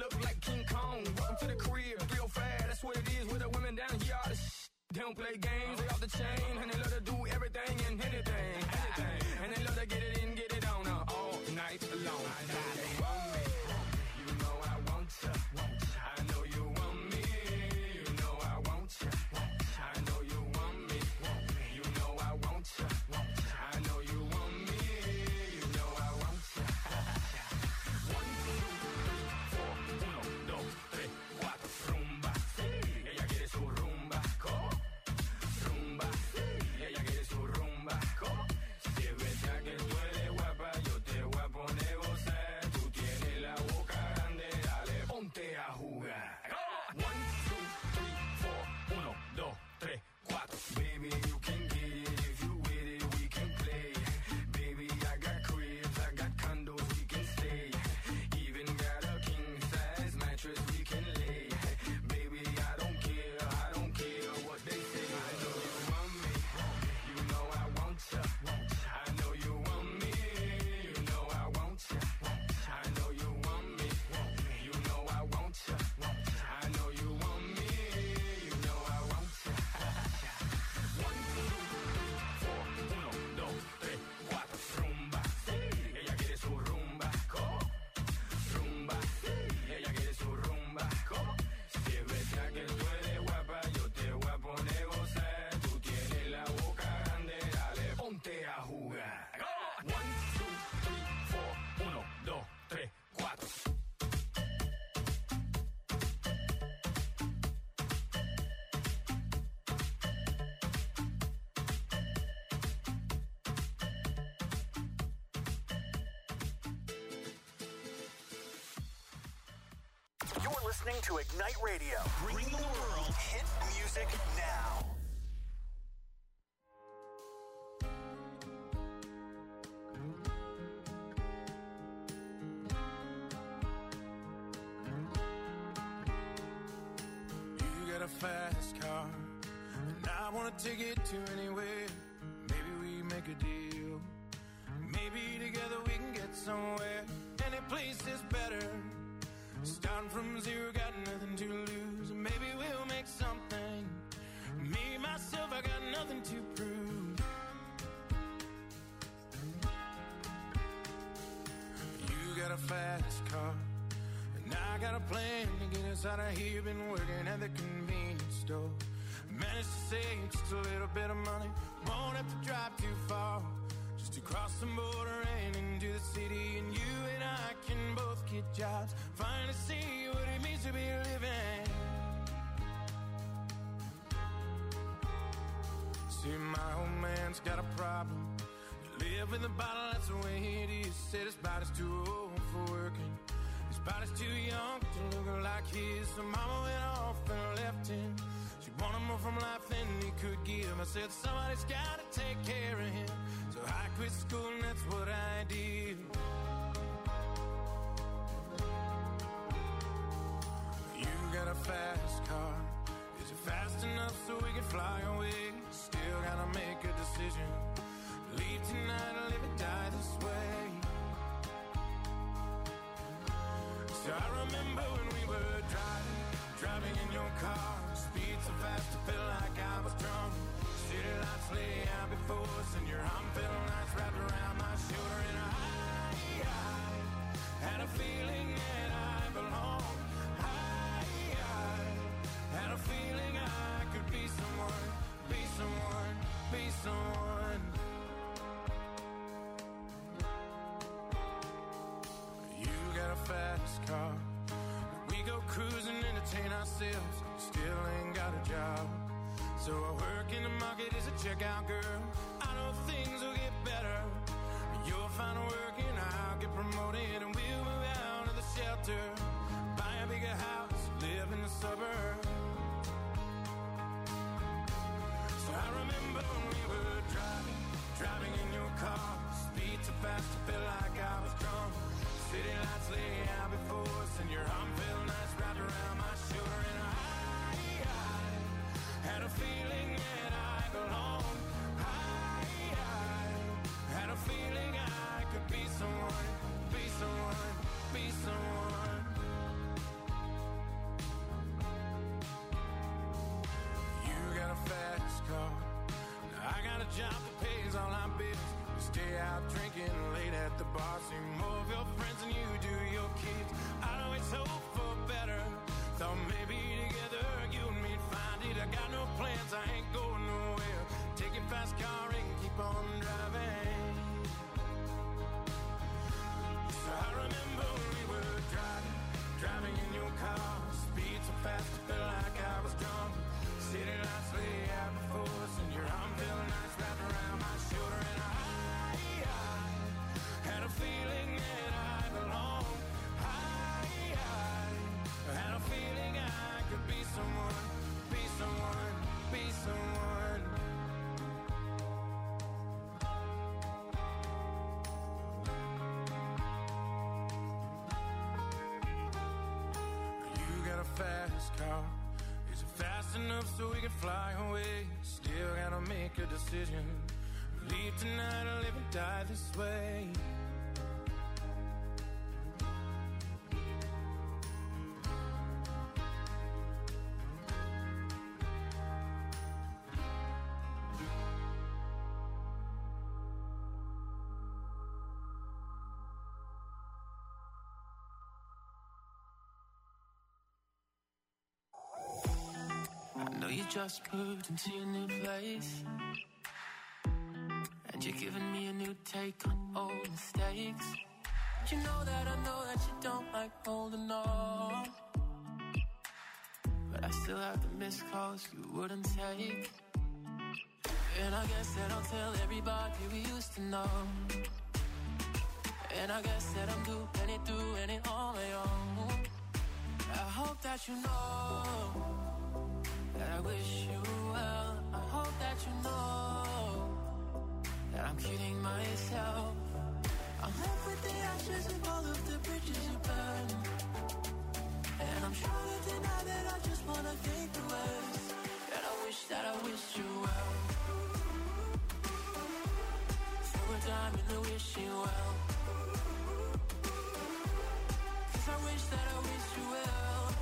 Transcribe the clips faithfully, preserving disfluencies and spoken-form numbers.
look like King Kong. Welcome to the crib, three oh five, that's what it is with the women down here. All the sh- they don't play games, they off the chain, and they love to do everything and anything, anything. And they love to get it in, get it on uh, all night long. I know you want me, you know I want you. I know you want me, you know I want you. I know you want me, you know I want you. I know you want me, you know I want you. One, two, three, four, uno, dos, tres, cuatro, rumba. Ella quiere su rumba, co, rumba. Ella quiere su rumba, co. Si es verdad que tú eres guapa, yo te voy a poner gozar. Tú tienes la boca grande, dale, ponte a jugar. One, two, three, four, uno, dos, tres, cuatro. Baby, you can get it if you with it, we can play. Baby, I got cribs, I got condos, we can stay. Even got a king size mattress we can lay. Baby, I don't care, I don't care what they say. I know you want me, you know I want you. I know you want me, you know I want you. I know you want me, you know I want you. I know you want me, you know I want you. One, two, three, four, uno, dos, tres, cuatro, rumba. Ella quiere su rumba, co, rumba. Ella quiere su rumba, co. Si es verdad que tú eres guapa, yo te voy a poner gozar. Tú tienes la boca grande, dale, ponte a jugar. One, two, three, four, uno, dos, tres, cuatro. You're listening to Ignite Radio. Bring the world hit music now. You got a fast car, and I wanna take it to anywhere. Maybe we make a deal. Maybe together we can get somewhere. Any place is better. Starting from zero, got nothing to lose. Maybe we'll make something. Me, myself, I got nothing to prove. You got a fast car, and I got a plan to get us out of here. Been working at the convenience store. Managed to save just a little bit of money. Won't have to drive too far, just to cross the border and into the city. And you and I can both get jobs, finally see what it means to be living. See, my old man's got a problem. You live with a bottle, that's the way it is. Said his body's too old for working, his body's too young to look like his. So mama went off and left him. She wanted more from life than he could give. I said somebody's gotta take care of him. So I quit school and that's what I did. You got a fast car. Is it fast enough so we can fly away? Still gotta make a decision. Leave tonight or live or die this way. So I remember when we were driving, driving in your car. Speed so fast I felt like I was drunk. City lights lay out before us, and your arm felt nice wrapped around my shoulder. And I, I had a feeling that I belonged. I, I had a feeling I could be someone, be someone, be someone. You got a fast car. We go cruising, entertain ourselves. Still ain't got a job. So I work in the market as a checkout girl. I know things will get better. You'll find work and I'll get promoted, and we'll move out of the shelter, buy a bigger house, live in the suburbs. So I remember when we were driving, driving in your car. Speed so fast I felt like I was drunk. City lights lay out before us, and your arm felt nice wrapped around my shoulder. And I, I had a feeling that I belonged. I, I had a feeling I could be someone, be someone, be someone. boss, see more of your friends than you do your kids. I know it's hope for better. Thought maybe together you and me'd find it. I got no plans, I ain't going nowhere. Take your fast car and keep on driving. So I remember when we were driving, driving in your car. Speed so fast, I felt like I was drunk. City lights lay out before us, and your arm felt nice wrapped around my shoulder. And I, I had a feeling that I belonged. I, I had a feeling I could be someone, be someone, be someone. You got a fast car. Is it fast enough so we can fly away? Still gotta make a decision. Leave tonight or live and die this way. You just moved into your new place, and you're giving me a new take on old mistakes. You know that I know that you don't like holding on, but I still have the missed calls you wouldn't take. And I guess that I'll tell everybody we used to know. And I guess that I'm doing it, doing it on my own. I hope that you know that I wish you well. I hope that you know that I'm kidding myself. I'm left with the ashes of all of the bridges you burned, and I'm trying to deny that I just wanna think the worst. And I wish that I wish you well. Throw a dime in the wishing well, 'cause I wish that I wish you well.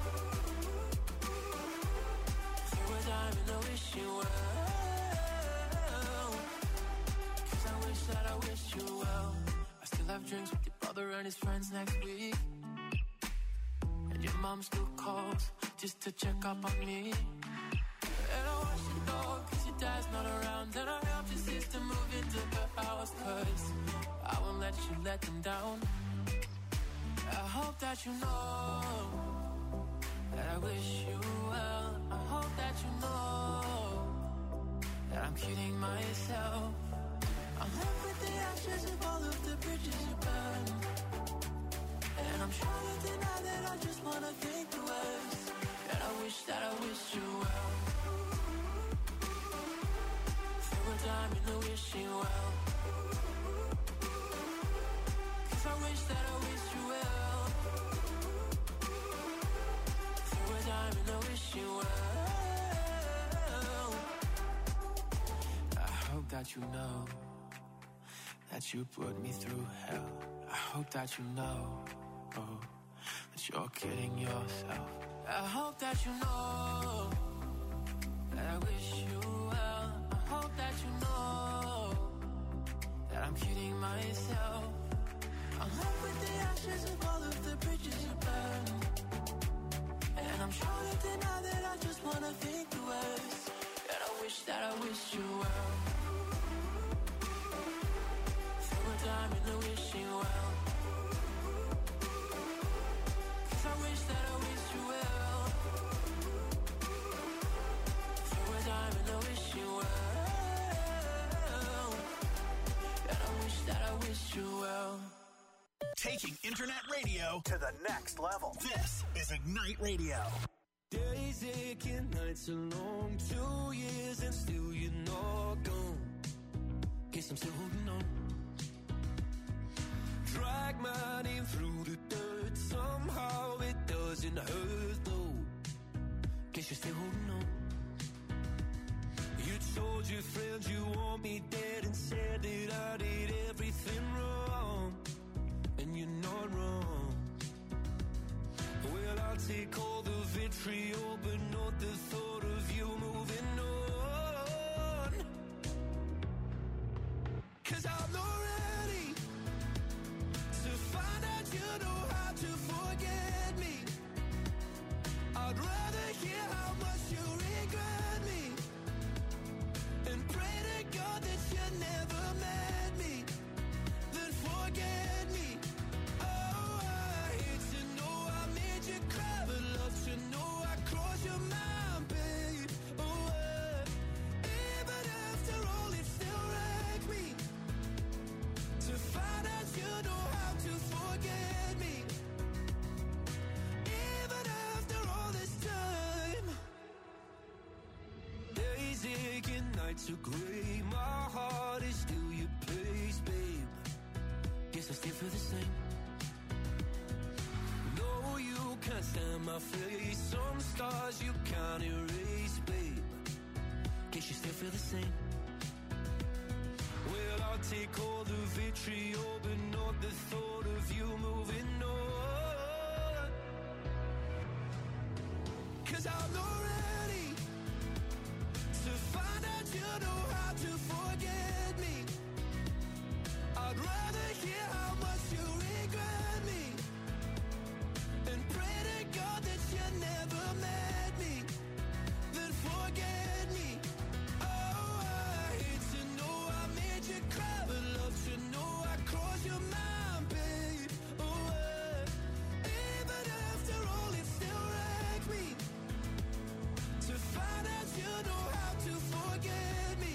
Time in the wishing well, 'cause I wish that I wish you well. I still have drinks with your brother and his friends next week, and your mom still calls just to check up on me. And I watch your dog 'cause your dad's not around, and I help your sister move into her house 'cause I won't let you let them down. I hope that you know that I wish you well. I hope that you know that I'm kidding myself. I'm left with the ashes of all of the bridges you burned, and I'm trying to deny that I just wanna think the worst. And I wish that I wish you well. Throw a dime in the wishing well, 'cause I wish that I wish you well. Throw a dime in the wishing well. I hope that you know that you put me through hell. I hope that you know, oh, that you're kidding yourself. I hope that you know that I wish you well. I hope that you know that I'm kidding myself. I'm left with the ashes of all of the bridges you burned, and I'm trying to deny that I just wanna think the worst. And I wish that I wish you well. Throw a dime in the wishing well, 'cause I wish that I wish you well. Throw a dime in the wishing well, and I wish that I wish you well. Taking internet radio to the next level. This is Ignite Radio. Days aching, nights are long, two years and still you're not gone. Guess I'm still holding on. Drag my name through the dirt, somehow it doesn't hurt though. Guess you're still holding on. You told your friends you want me dead and said that I did everything wrong, and you're not wrong. Well, I'll take all the vitriol, but not the thought of you moving on. 'Cause I'm not ready nights are gray, my heart is still your place, babe. Guess I still feel the same. No, you can't stand my face. Some stars you can't erase, babe. Guess you still feel the same. Well, I'll take all the vitriol, but not the thought of you moving on. 'Cause I'm not ready to find out you know how to forget me. I'd rather hear how much you regret me and pray to God that you never met me than forget me. Oh, I hate to know I made you cry, but love to know I crossed your mind, babe. Oh, uh, even after all, it still wrecked me to find out you know how to forget me.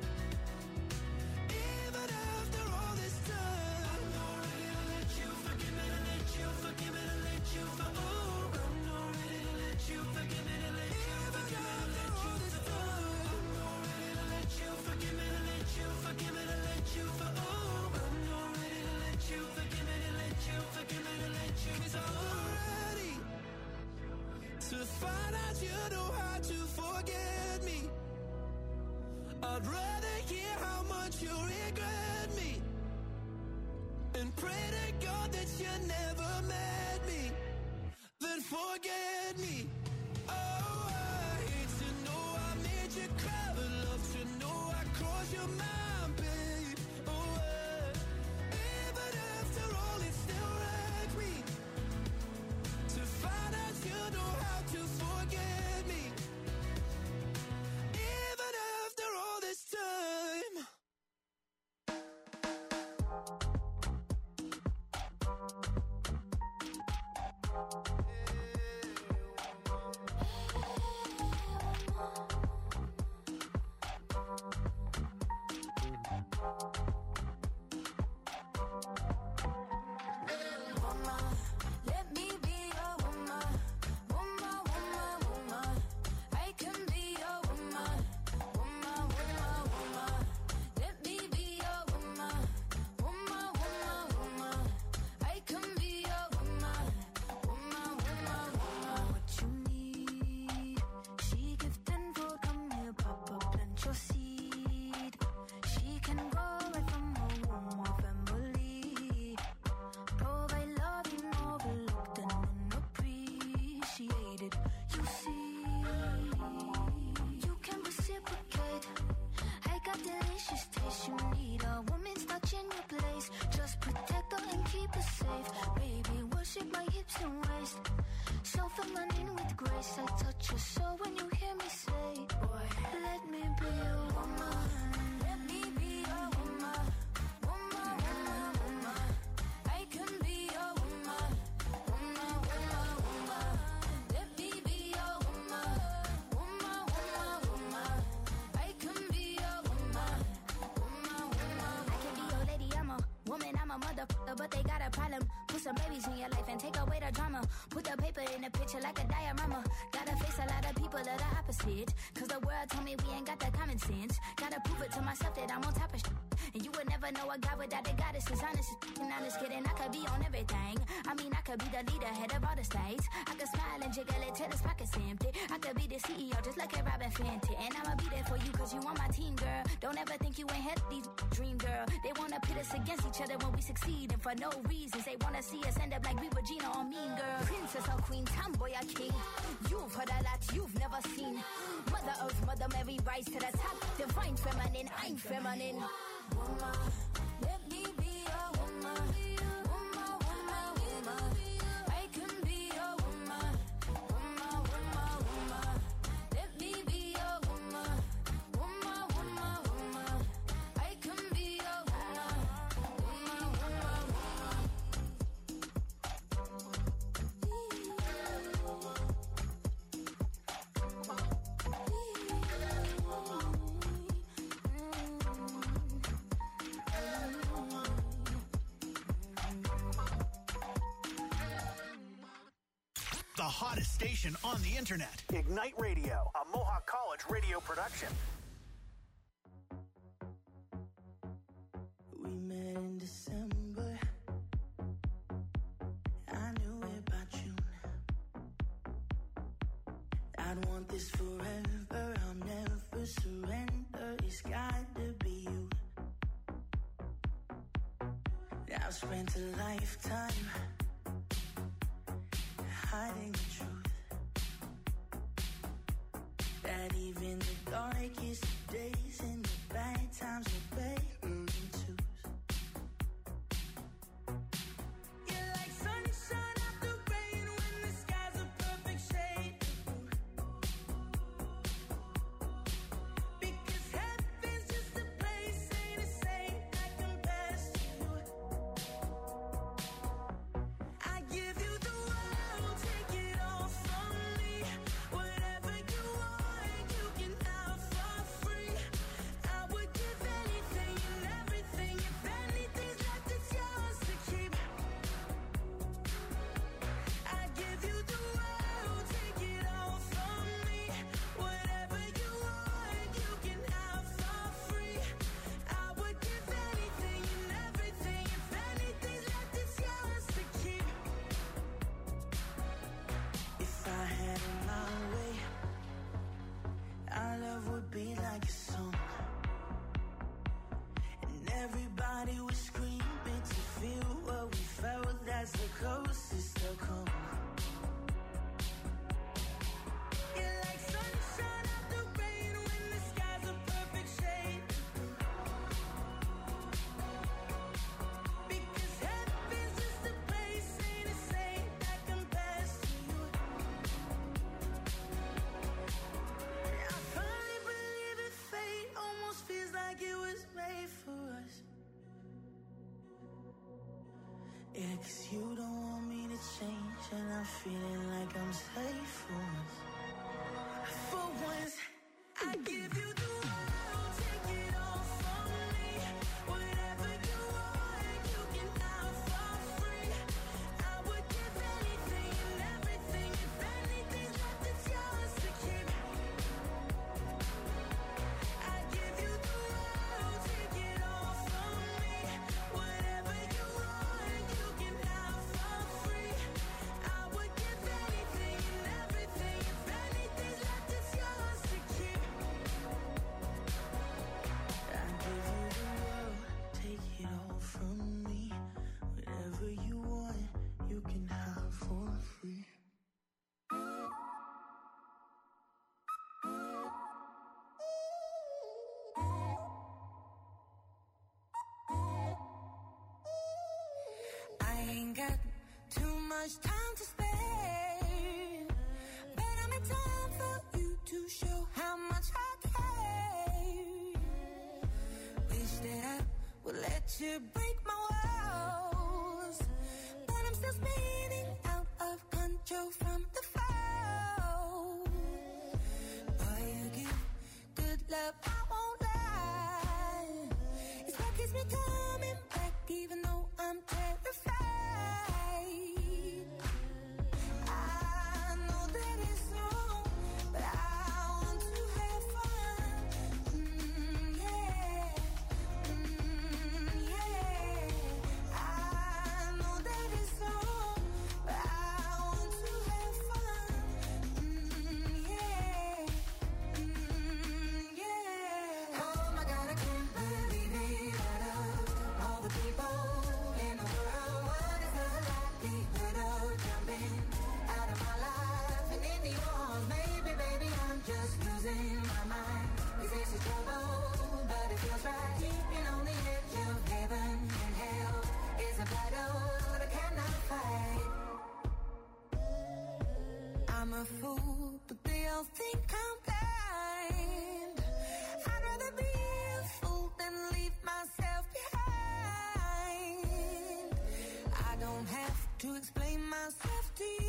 Even after all this time, I'm not ready to let you forgive me, to let you forgive me, to let you for. Oh, I'm not ready to let you forgive me, to let you forgive me, to let you for. I'm not ready to let you forgive me, to let you forgive me, to let you for. Oh, I'm not ready to let you forgive me, to let you forgive me, to let you. 'Cause I'm not ready to find out you know how to forget me. I'd rather hear how much you regret me and pray to God that you never met me than forget me. Oh, I hate to know I made you cry, but love to know I crossed your mind, babe. Oh, uh, even after all, it still wrecked me to find out you know how to forget me. Even after all this time. Let me be your woman, woman, woman, woman. I can be your woman, woman, woman, woman. Let me be your woman, woman, woman, woman. I can be your woman, woman, woman, woman. What you need, she give tenfold. Come here, Papa, plant your seed. She can go right from her womb or family. Provide love you overlooked and unappreciated. You see, you can reciprocate. I got delicious taste. You need a woman's touch in your place. Just protect her and keep her safe. Baby, worship my hips and waist. So feminine with grace. I touch your soul when you hear me say, boy, let me be your woman. Let me be your woman. Woman, woman, woman. I can be your woman, woman, woman, woman. Let me be your woman, woman, woman, woman. I can be your woman, woman, woman. I can be your lady, I'm a woman, I'm a motherfucker, but they got a problem. Put some babies in your life and take away the drama. Put the paper in the picture like a diorama. Gotta face a lot of people that are opposite. 'Cause the world told me we ain't got that common sense. Gotta prove it to myself that I'm on top of shit. And you would never know a guy without a goddess is honest. And honest kidding, I could be on everything. I mean, I could be the leader, head of all the states. I could smile and jiggle it till his pockets empty. I could be the C E O, just like a Robin Fenty. And I'ma be there for you 'cause you on my team, girl. Don't ever think you ain't had these dream, girl. They wanna pit us against each other when we succeed. And for no reasons, they wanna see us end up like we Regina or Mean Girl. Princess or queen, tomboy or king. You've heard a lot you've never seen. Mother Earth, Mother Mary, rise to the top. Divine feminine, I'm feminine. Woman, let me be your woman. Woman, woman, woman. I can be your woman. Woman, woman, woman. Let me be your woman. Woman, woman, woman. I can be your woman. Woman, woman, woman. The hottest station on the internet. Ignite Radio, a Mohawk College radio production. met in December. I knew it by June. I'd want this forever. I'll never surrender. It's got to be you. I've spent a lifetime hiding the truth, that even the darkest days and the bad times are better than twos. You're like sunshine after rain when the sky's a perfect shade of blue. Because heaven's just a place, ain't a saint that compares to you. I give you the world, take it all from me. Whatever you want, you can have for free. I would give anything and everything. If anything's left, it's yours to keep. I give you the world, take it all from me. Whatever you want, you can have for free. I would give anything and everything. If anything's left, it's yours to keep. If I had it my way, our love would be like a song, and everybody would scream it to feel what we felt. That's the closest they'll come. You're like sunshine after rain when the sky's a perfect shade of blue. Because heaven's just a place, ain't a saint that compares to you. I finally believe in fate, almost feels like it was made for us. Yeah, 'cause you don't want me to change, and I'm feeling like I'm safe for once. For once, I give you the world, take it all from me. Whatever you want, you can have for free. I would give anything and everything. If anything's left, it's yours to keep. I give you the world, take it all from me. Whatever you want, you can have for free. I would give anything and everything. If anything's left, it's yours to keep. I give you the world, take it all from me. Whatever you want, you can have for free. I ain't got too much time to spare, but I make time for you to show how much I care. Wish that I would let you break my walls, but I'm still spinning out of control from the fall. Boy, you give good love, I won't lie. It's what keeps me coming back, even though I'm terrified. I know that it's wrong, but I want to have fun. Mm, yeah, mm, yeah. I know that it's wrong, but I want to have fun. Mm, yeah, mm, yeah. Oh my God, I can't believe it. I love all the people in the world. What is the likelihood of jumping out of my life and into yours? Maybe, baby, I'm just losing my mind. 'Cause this is trouble, but it feels right. Keeping on the edge of heaven and hell is a battle that I cannot fight. I'm a fool, but they all think I'm blind. I'd rather be a fool than leave myself behind. I don't have to explain myself to you.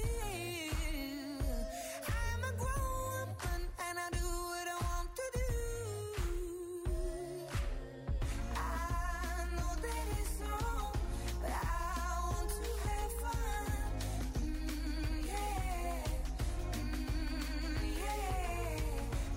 I'm a grown woman and I do what I want to do. I know that it's wrong, but I want to have fun. Mm, yeah, mm, yeah.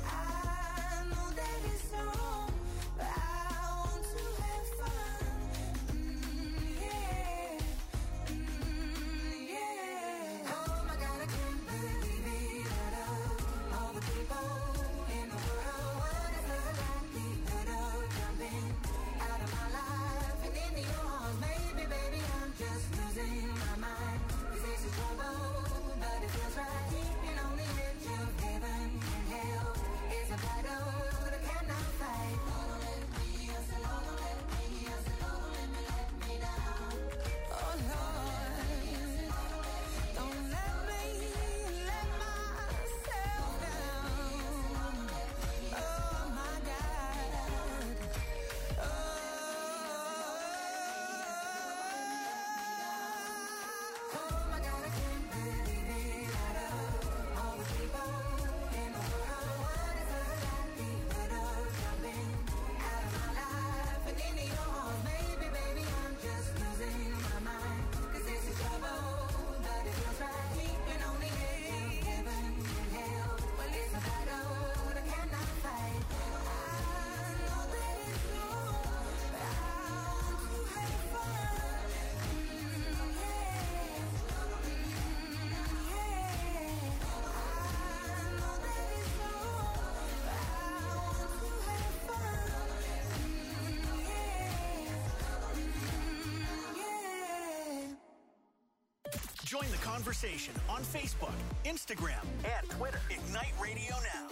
Join the conversation on Facebook, Instagram, and Twitter. Ignite Radio Now.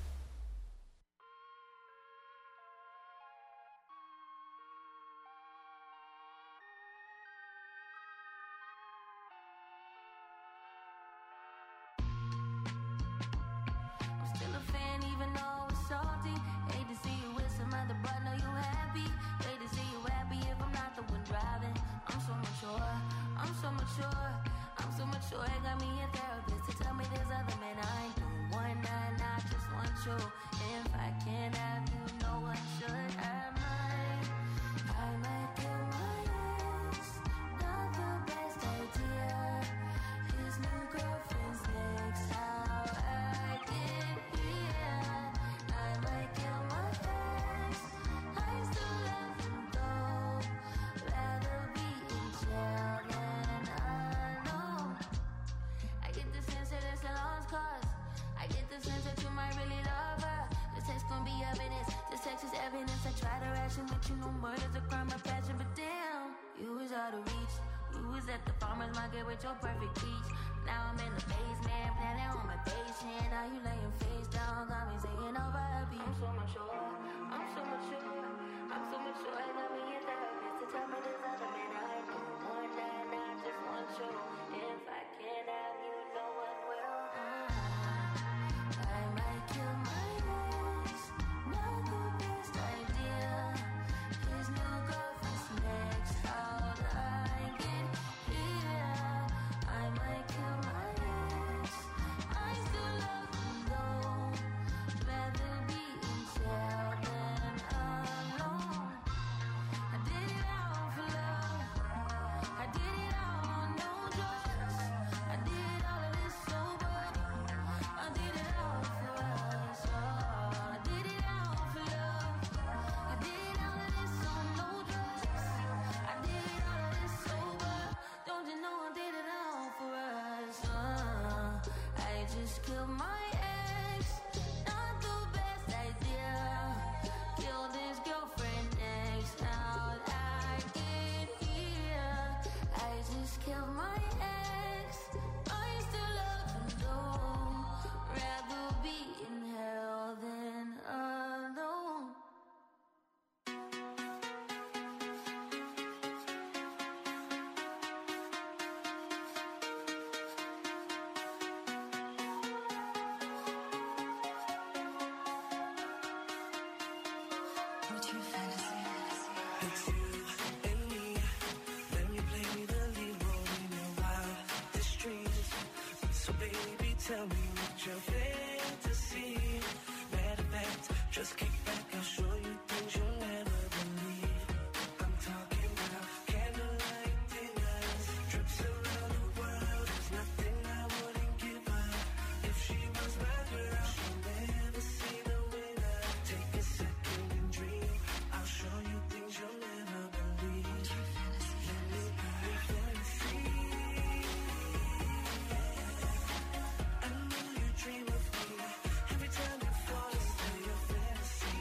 I'm still a fan even though it's salty. Hate to see you with some other, but know you happy. Hate to see you happy if I'm not the one driving. I'm so mature, I'm so mature, I'm so mature. It got me a therapist to tell me there's other men I ain't doing one night, I just want you. If I can't have you, no one should. I might, I might kill my ex. Not the best idea. His new girlfriend's next. How I get here. I might kill my ex. I still love him though. Rather be in jail than alone. I get the sense that it's a lost cause. I get the sense that you might really love her. This text gon' be evidence. This text is evidence. I try to ration with you. No murder's a crime of passion, but damn, you was out of reach. You was at the farmer's market with your perfect peach. Now I'm in the basement, planning on my patient. Now you laying face down, got me singing over a beat. I'm so mature, I'm so mature, I'm so mature. I got me a therapist to tell me there's other men I know. One night, I just want you. If I can't have you, no one will. I might kill my ex, not the best idea. His new girlfriend's next. How'd I get here? I might kill my ex. I still love him though. Rather be in jail than alone. I did it all for love. I did it all on no drugs. I did all of this sober. I did it all for us. Oh, I did it all for love. I did all of this on no drugs. I did all of this sober. Don't you know I did it all for us? Uh, I just killed my ex. Not the best idea. Killed his girlfriend next. How'd I get here? I just killed my ex. I still love him though. Rather be in hell than alone. What's your fantasy? It's you and me. Let me play the lead role in your wildest dreams. So baby, tell me what your fantasy. Matter of fact, just kick back. I'll show you things you'll never believe. I'm talking about candlelight dinners, trips around the world. There's nothing I wouldn't give her. If she was my girl, she'll never see the winner. Take a second and dream. I'll show you things you'll never believe. Let me be your fantasy. I know you dream of me. Every time you fall asleep, your fantasy.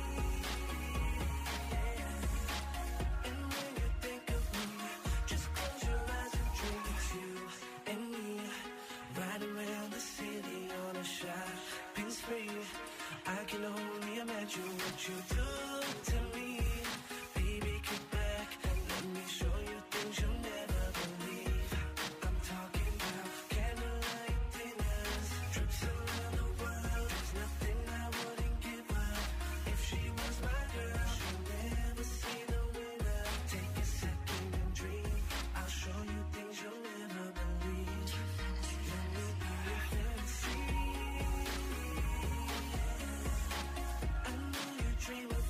And when you think of me, just close your eyes and dream. It's you and me, riding around the city on a shopping spree. I can only imagine what you do to me. Baby, kick back and let me show you things you'll never believe. I'm talking about candlelight dinners, trips around the world. There's nothing I wouldn't give her. If she was my girl, she'll never see the winner. Take a second and dream. I'll show you things you'll never believe. Let me be your fantasy. I know you dream of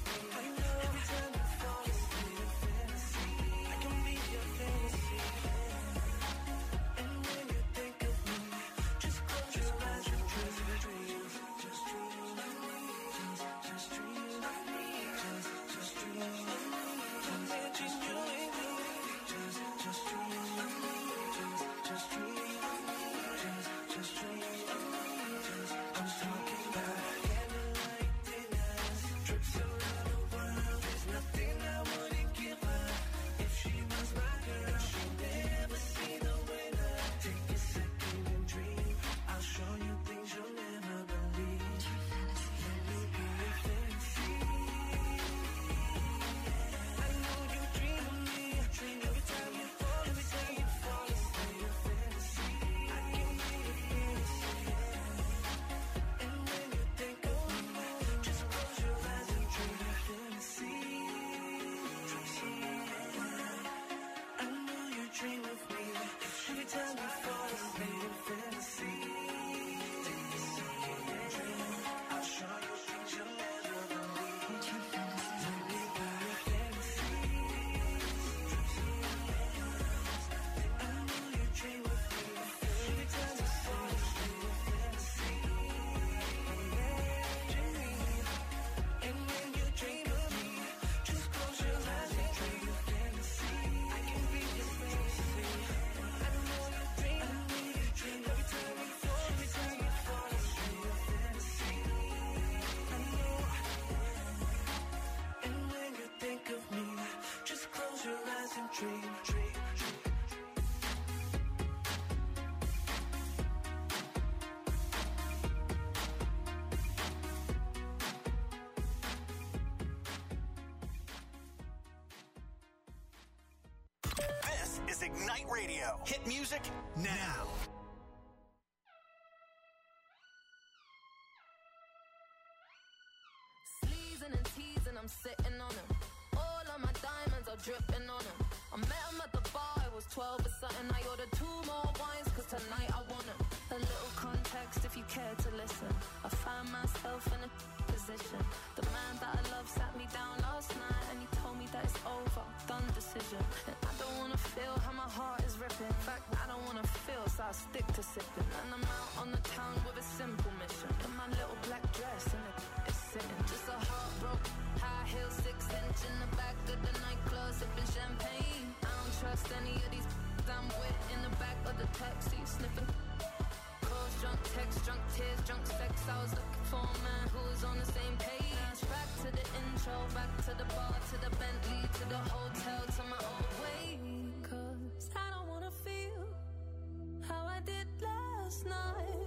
This is Ignite Radio. Hit music now. Sleazing and teasing, I'm sitting on him. All of my diamonds are dripping on him. I met him at the bar, I was twelve or something. I ordered two more wines, cause tonight I want him. A little context if you care to listen. I found myself in a position. The man that I love sat me down last night and he told me that it's over, done decision. And I don't wanna feel how my heart is ripping. In fact, I don't wanna feel, so I stick to sipping. And I'm out on the town with a simple mission. In my little black dress and it's sitting. Just a heartbroken, high heel, six inch in the back of the nightclub, sipping champagne. I don't trust any of these I'm with in the back of the taxi, sniffing. Calls, drunk texts, drunk tears, drunk sex. I was looking for a man who was on the same page. Back to the intro, back to the bar, to the Bentley, to the hotel, to my old way. Cause I don't wanna feel how I did last night.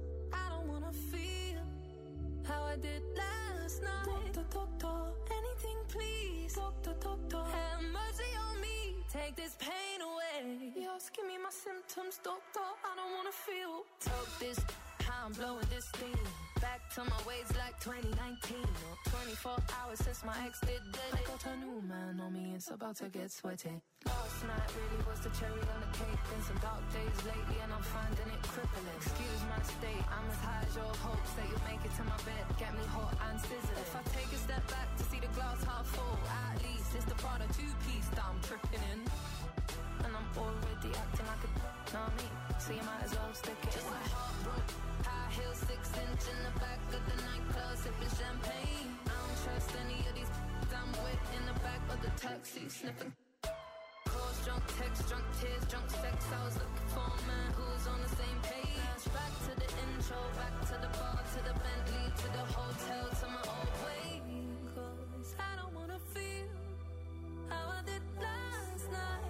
I don't wanna feel how I did last night. Doctor, doctor, anything please. Doctor, doctor, have mercy on me. Take this pain away. You're asking me my symptoms, doctor. I don't wanna feel. Talk this, how I'm blowing this steam. Back to my ways like twenty nineteen. Or twenty-four hours since my ex did dead. I got a new man on me, it's about to get sweaty. Last night really was the cherry on the cake. Been some dark days lately and I'm finding it crippling. Excuse my state, I'm as high as your hopes that you'll make it to my bed. Get me hot and sizzling. If I take a step back to see the glass half full, at least it's the Prada two-piece that I'm tripping in. And I'm already acting like a know me, so you might as well stick it. Just my heart broke, high heel, six inch in the back of the nightclub, sipping champagne. I don't trust any of these I'm with in the back of the taxi, sniffing. Calls, drunk texts, drunk tears, drunk sex. I was looking for a man who was on the same page. Back to the intro, back to the bar, to the Bentley, to the hotel, to my old way. Cause I don't wanna feel how I did last night.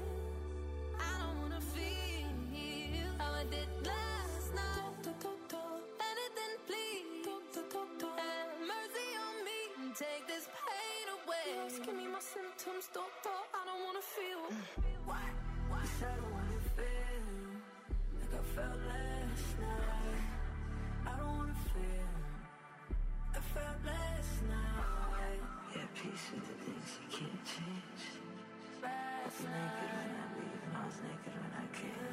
I don't wanna feel how I did last night. Doctor, doctor, anything please. Doctor, doctor, have mercy on me. Take this pain away. You're asking me my symptoms, doctor. I don't wanna feel. Why? Why? I don't wanna feel like I felt last night. I don't wanna feel I felt last night. Yeah, peace with the things you can't change. Last night. Naked when I leave, and I was naked when I came.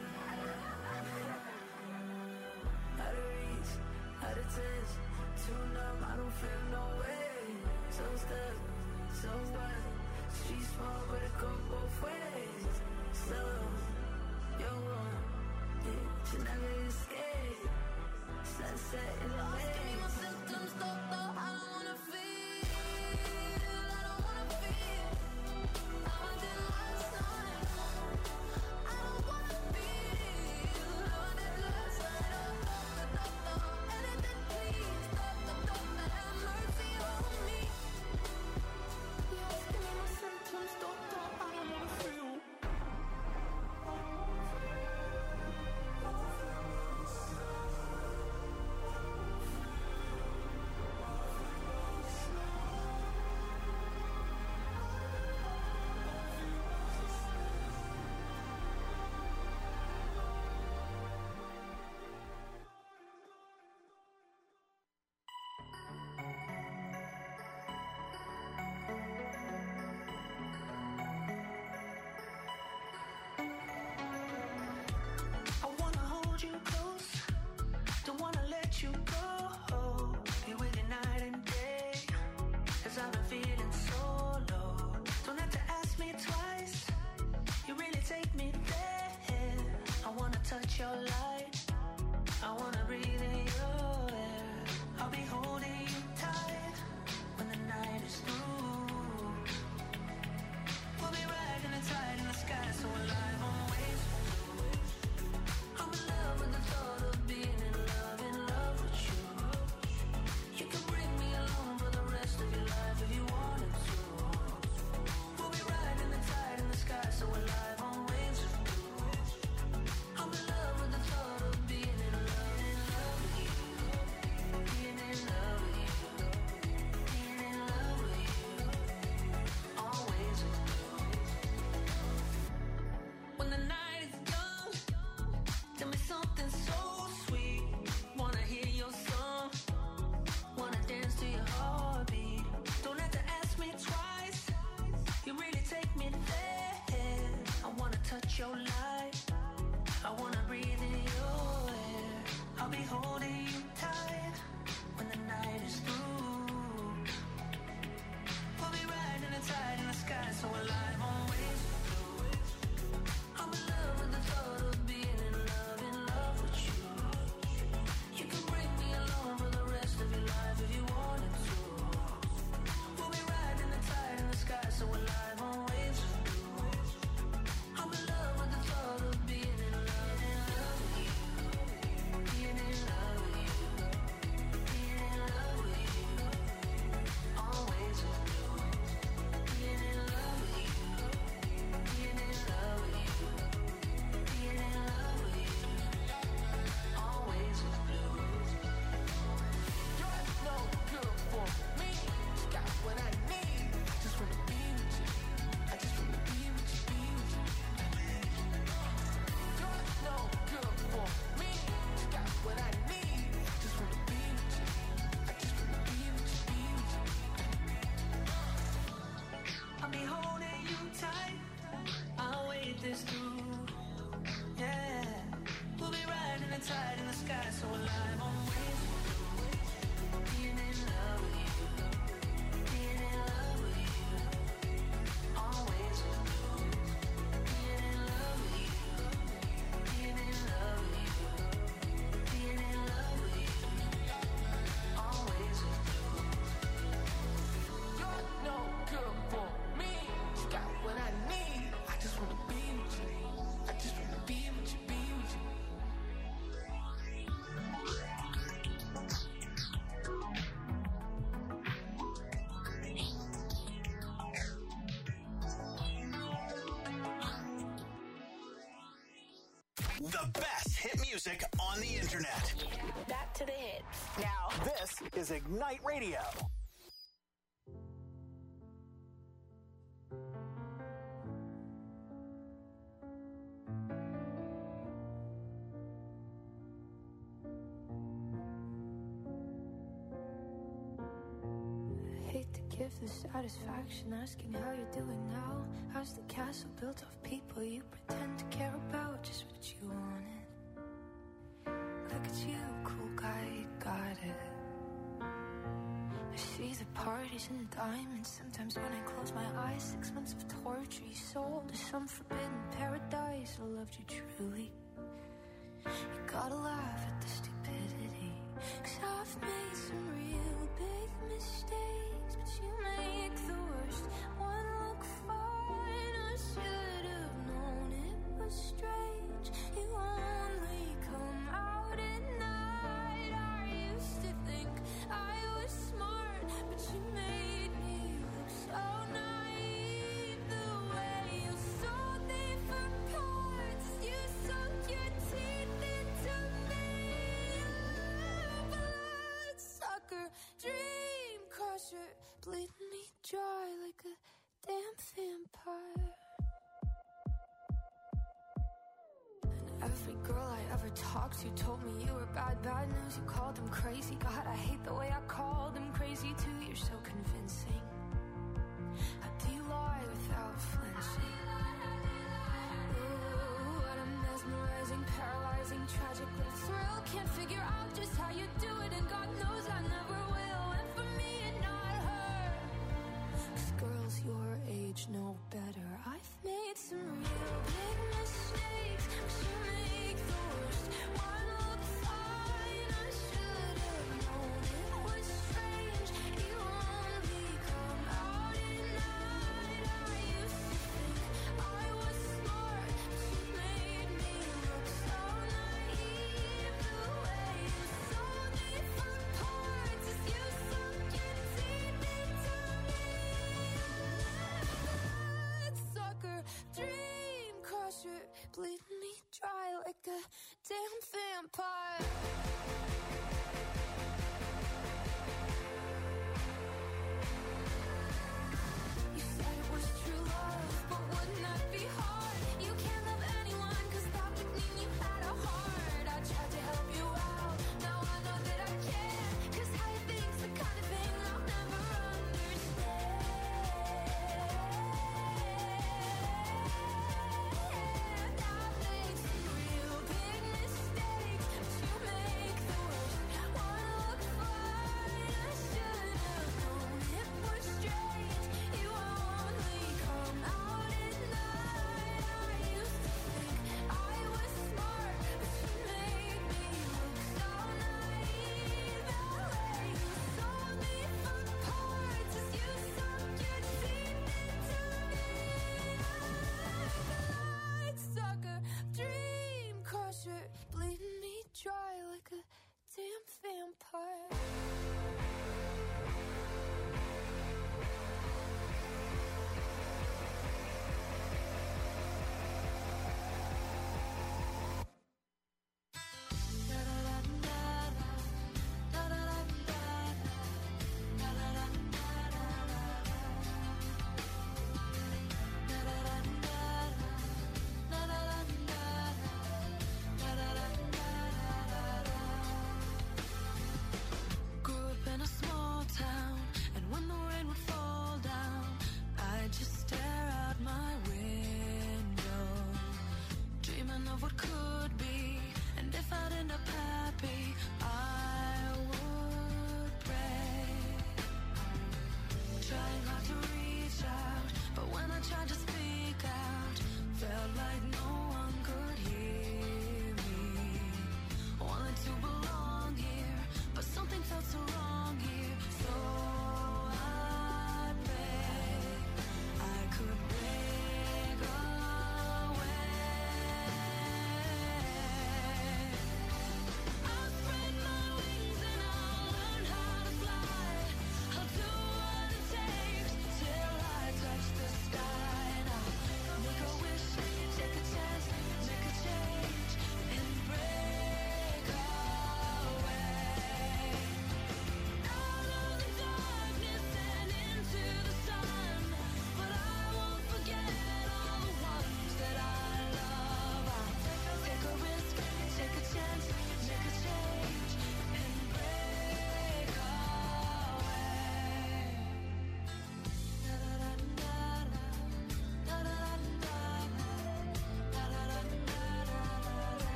Out of reach, out of touch, too numb, I don't feel no way. So stuck, so what? Street small, but it go both ways. So, you're wrong, yeah, should never escape. Sunset in the way. Give me my symptoms, doctor, I don't wanna feel. I don't wanna feel how I did last night. I don't wanna feel how I did last night. Oh, doctor, doctor, anything please. Doctor, doctor, have mercy on me. You're asking me my symptoms, doctor, I don't wanna feel. The best hit music on the internet. Back to the hits. Now, This is Ignite Radio. Hate to give the satisfaction asking how you're doing now. How's the castle built of people you pretend to care about? Just what you wanted. Look at you, cool guy, you got it. I see the parties and the diamonds. Sometimes when I close my eyes, six months of torture you sold to some forbidden paradise. I loved you truly. You gotta laugh at the stupidity, 'cause I've made some real big mistakes, but you make the worst one look fine. I should have known it was strange. You only come out at night. I used to think I was smart, but you made me look so naive. The way you sold me for parts, you sunk your teeth into me. Blood sucker, dream crusher, bleeding me dry like a damn vampire. And every girl I ever talked to told me you were bad, bad news. You called them crazy. God, I hate the way I called them crazy too. You're so convincing. How do you lie without flinching? Ooh, what a mesmerizing, paralyzing, tragic little thrill. Can't figure out just how you do it, and God knows I never will. And for me and not her, 'cause girls your age know better. I've made some real big mistakes, but you make the worst one look fine. I should have known it was strange. You only come out at night. I used to think I was smart, but you made me look so naive. The way you sold me for parts is you sunk your teeth into me. Blood sucker, dream crusher, bleeding me dry like a damn vampire. You said it was true love, but wouldn't that be hard? You can't love anyone, 'cause that would mean you had a heart. I tried to help you out, now I know that I can't, 'cause how you think's the kind of thing I'll never understand. I've made some real big mistakes, but you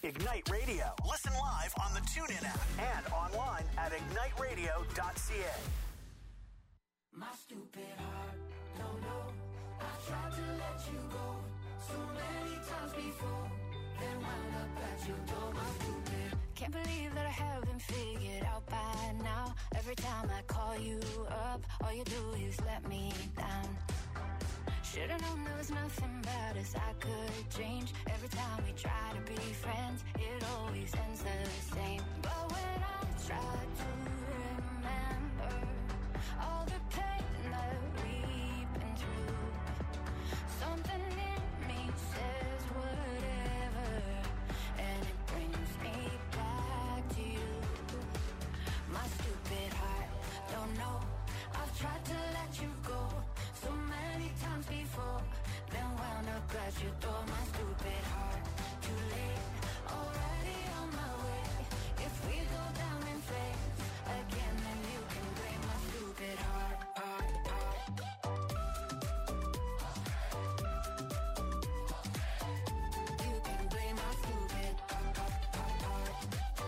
Ignite Radio. Listen live on the TuneIn app and online at ignite radio dot c a. My stupid heart, don't know. I tried to let you go so many times before, then wound up at your door. My stupid. Can't believe that I haven't figured out by now. Every time I call you up, all you do is let me down. Should've known there was nothing bad as I could change. Every time we try to be friends, it always ends the same. But when I try to remember all the pain that we've been through, something in me says whatever, and it brings me back to you. My stupid heart, don't know. I've tried to let you go so many times before, then wound up at your door. My stupid heart, too late, already on my way. If we go down in flames again, then you can blame my stupid heart, heart, heart. You can blame my stupid heart, heart, heart, heart.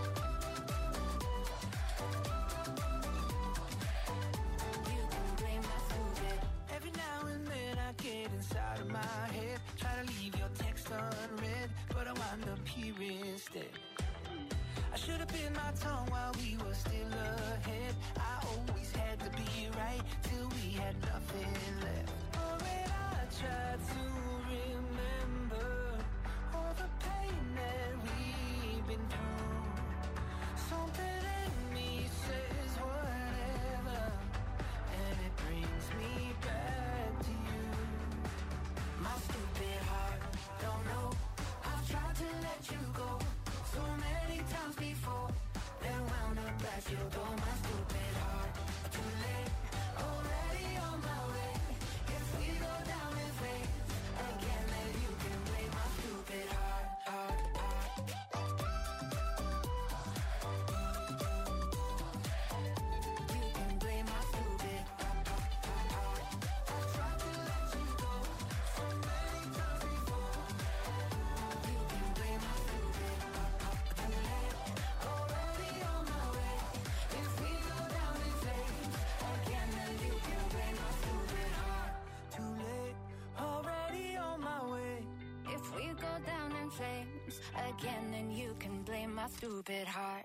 You can blame my stupid. Every now and then I get inside of my head, try to leave your text unread, but I wind up here instead. I should have bit my tongue while we were still ahead. I always had to be right till we had nothing left. Oh, when I tried to remember all the pain that we've been through, something in me says whatever, and it brings me back to you. My stupid heart, don't know. I've tried to let you go so many times before, then wound up at your door. My stupid heart, too late, already on my way. If we go down in flames again, then you can blame my stupid heart, heart, heart. You can blame my stupid heart, heart, heart, heart. I tried to let you go so many times before. You can blame my stupid heart, heart. Too late, already on my way. If we go down in flames again, then you can blame my stupid heart. Too late, already on my way. If we go down in flames again, then you can blame my stupid heart.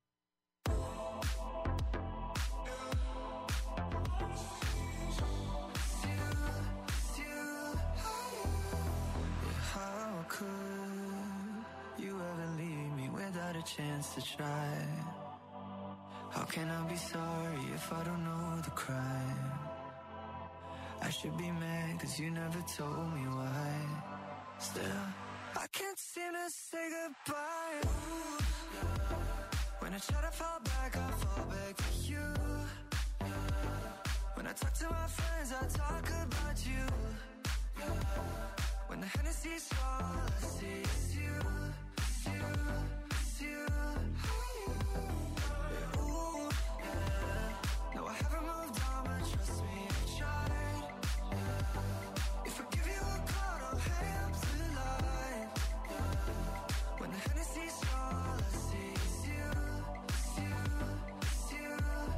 How could you ever leave me without a chance to try? How can I be sorry if I don't know the crime? I should be mad cause you never told me why. Still, I can't seem to say goodbye. Ooh, yeah. When I try to fall back, I fall back to you. Yeah. When I talk to my friends, I talk about you. Yeah. When the Hennessy's all I see is you, it's you, it's you. Yeah, ooh, yeah. No, I haven't moved on, but trust me, I tried. Yeah. If I give you a call, I'll hang up the line. Yeah. When the Hennessy's all I see is you, it's you, it's you.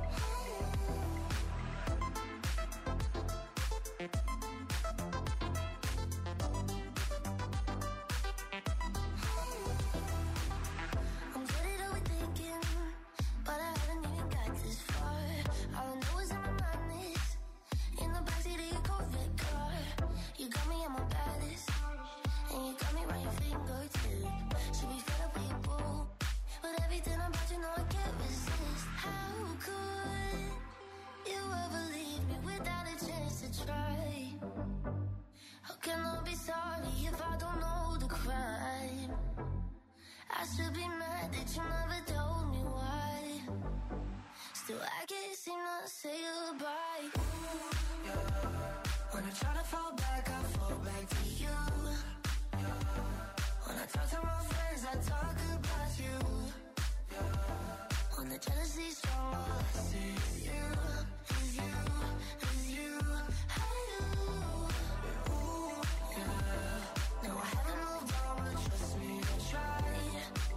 I'm good at overthinking, but I haven't even got this far. All I know is in my mind is in the backseat of your Corvette car. You got me at my baddest, and you got me right your fingertip. Should be fed up with your boo, but everything about you know I can't resist. How could you ever leave me without a chance to try? How can I be sorry if I don't know the crime? I should be mad that you never told me why. Still, I can't seem to say goodbye. Ooh, yeah. When I try to fall back, I fall back to you. Yeah. When I talk to my friends, I talk about you. Yeah. When the jealousy's strong, all I see is you, is you, is you. Hey, you. Yeah, ooh, yeah. No, I haven't moved on, but trust me, I tried.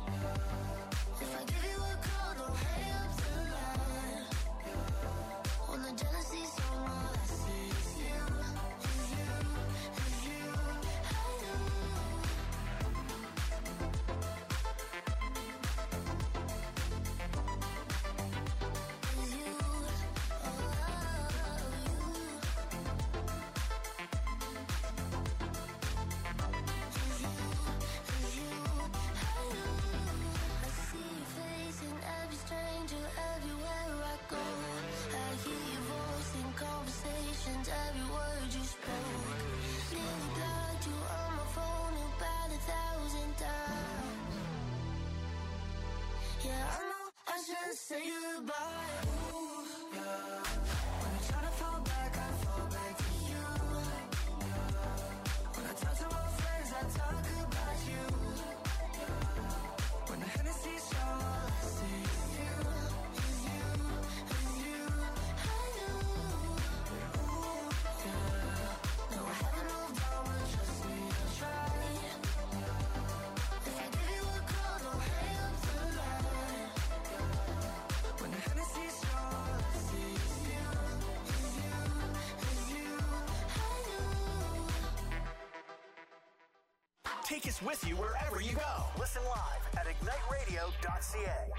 Take us with you wherever you go. Listen live at ignite radio dot c a.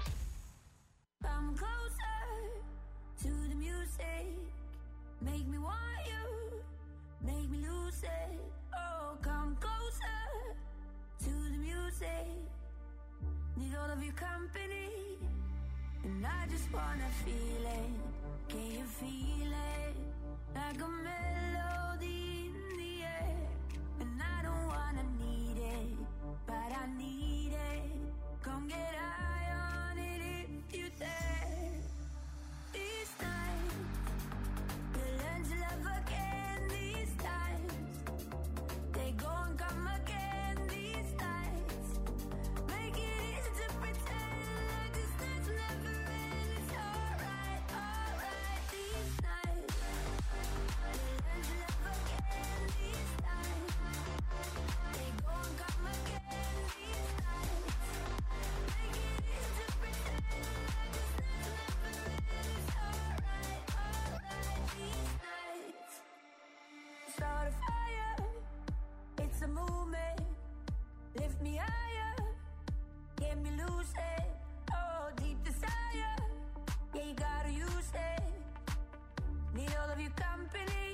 Come closer to the music. Make me want you. Make me lose it. Oh, come closer to the music. Need all of your company. And I just wanna feel it. Can you feel it? Like a melody in the air. And I don't wanna need it, but I need it. Come get high on it if you dare. These nights, you learn to love again. These times, they go and come again. These nights, make it easy to pretend like this night's never end. It's alright, alright. These nights, you learn to love again. These times, they go and come again. These nights, make it easy to pretend like this night's never end. It's alright, alright. These nights, start a fire. It's a movement. Lift me higher. Get me lucid. Oh, deep desire. Yeah, you gotta use it. Need all of your company.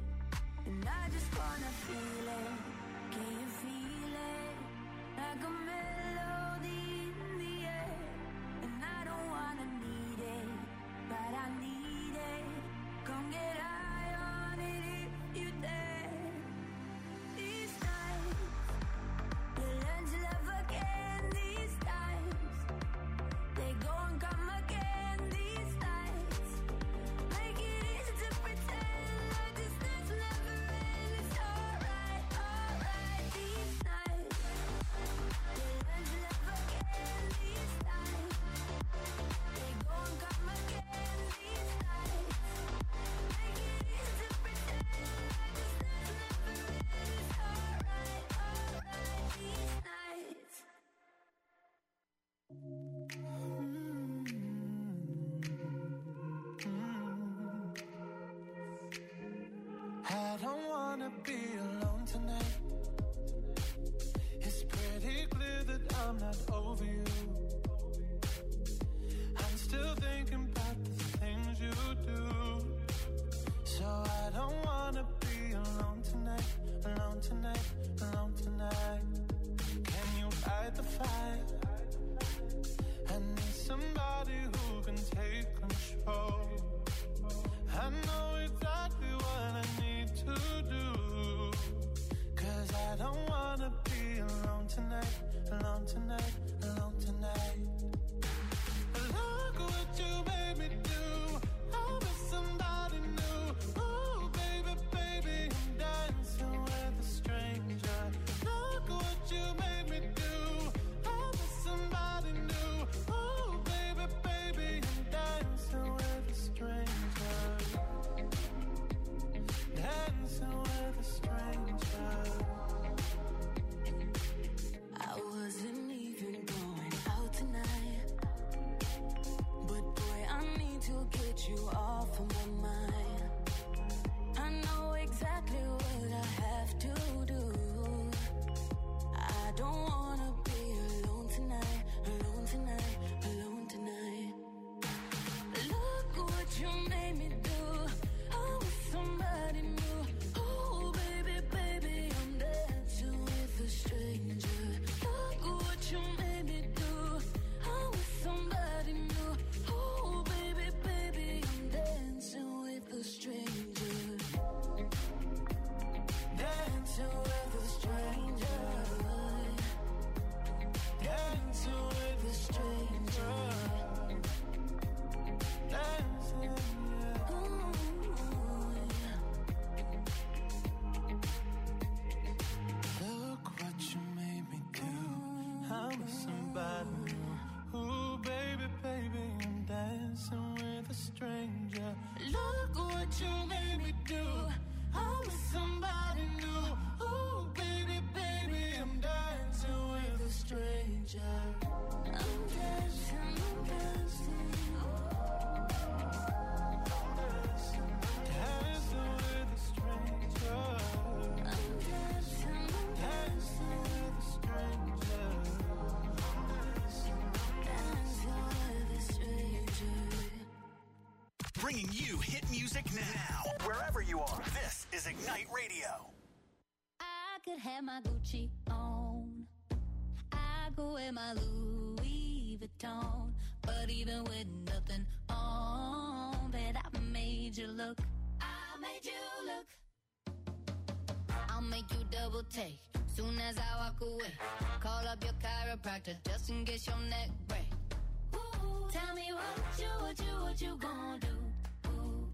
And I just wanna feel it. Can you feel it? Like a melody in the air. And I don't wanna need it, but I need it. Come get high on it if you dare. These nights, you learn to love again. These times, they go and come again. These nights, make it easy to pretend like this night's never end. It's alright, alright. These nights, you learn to love again. These times, they go and come again. These nights, make it easy to pretend like this night's never end. It's alright, alright. These nights. I don't wanna be alone tonight. It's pretty clear that I'm not over you. I'm still thinking about the things you do. So I don't wanna be alone tonight, alone tonight, alone tonight. Can you fight the fire? I need somebody who can take control. I know exactly what I need to do. Cause I don't wanna be alone tonight, alone tonight, alone tonight. Look what you made me do. I'm with somebody new. Oh baby, baby, I'm dancing with a stranger. Look what you made me do. I'm with somebody new. Oh baby, baby. bringing you hit music now. Wherever you are, this is Ignite Radio. I could have my Gucci on. I go wear my Louis Vuitton. But even with nothing on, bet I made you look. I made you look. I'll make you double take soon as I walk away. Call up your chiropractor just in case your neck break. Ooh, tell me what you, what you, what you gonna do? Ooh.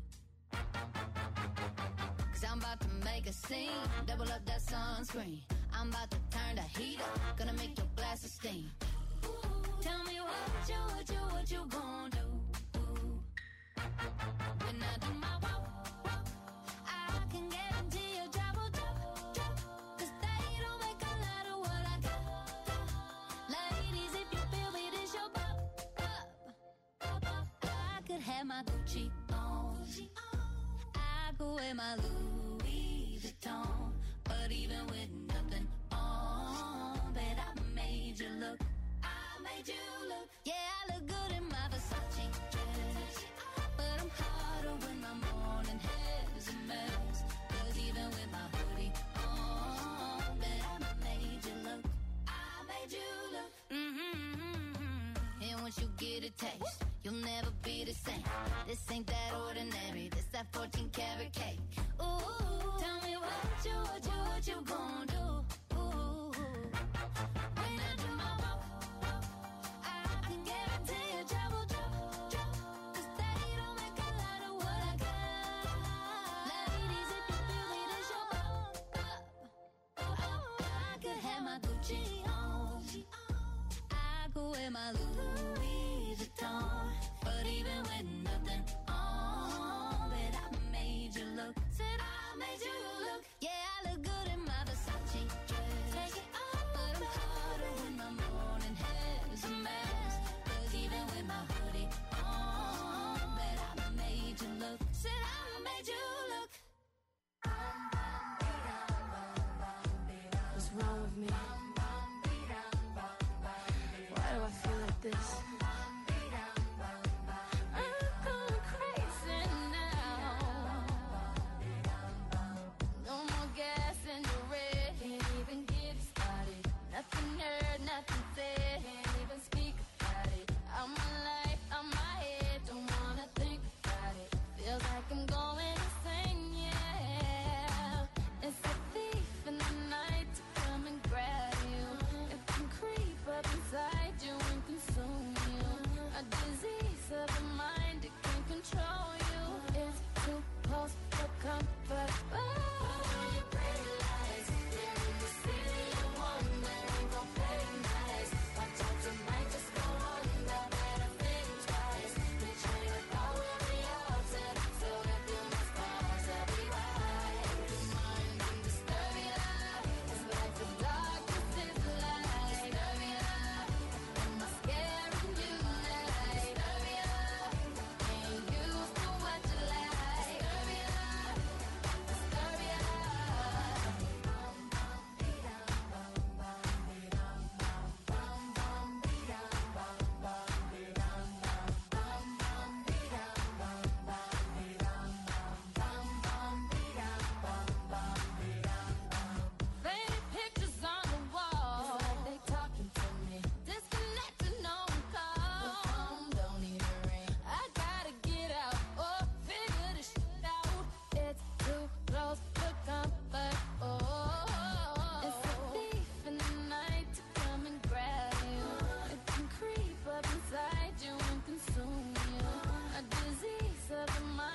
Cause I'm about to make a scene, double up that sunscreen. I'm about to turn the heat up, gonna make your glasses steam. Ooh, tell me what you, what you, what you gonna do? Ooh. When I do my walk, walk, I can guarantee your job will drop, drop. Cause they don't make a lot of what I got, got. Ladies, if you feel me, this your pop, pop, pop, pop. I could have my Gucci on. I could wear my Louis Vuitton. But even with nothing on, bet I made you look. I made you look. Yeah, I look good in my Versace dress. But I'm hotter when my morning hair's a mess. Cause even with my hoodie on, bet I made you look. I made you look. Mm-hmm. And once you get a taste, you'll never be the same. This ain't that ordinary. This that fourteen karat cake. Ooh, tell me what you, what you, what you gon' do? Ooh, when I do my walk, walk, I can guarantee your job will drop, drop. Cause they don't make a lot of what I got. Ladies, if you feel me, this your pop, pop. Oh, I could have my Gucci on. I could wear my Louis Vuitton. But even with nothing on, bet I made you look. Said I made you look. Yeah, I look good in my Versace dress. Take it off, but I'm hotter when my morning hair's a mess. Cause even with my hoodie on, bet I made you look. Said I made you look. What's wrong with me? Why do I feel like this?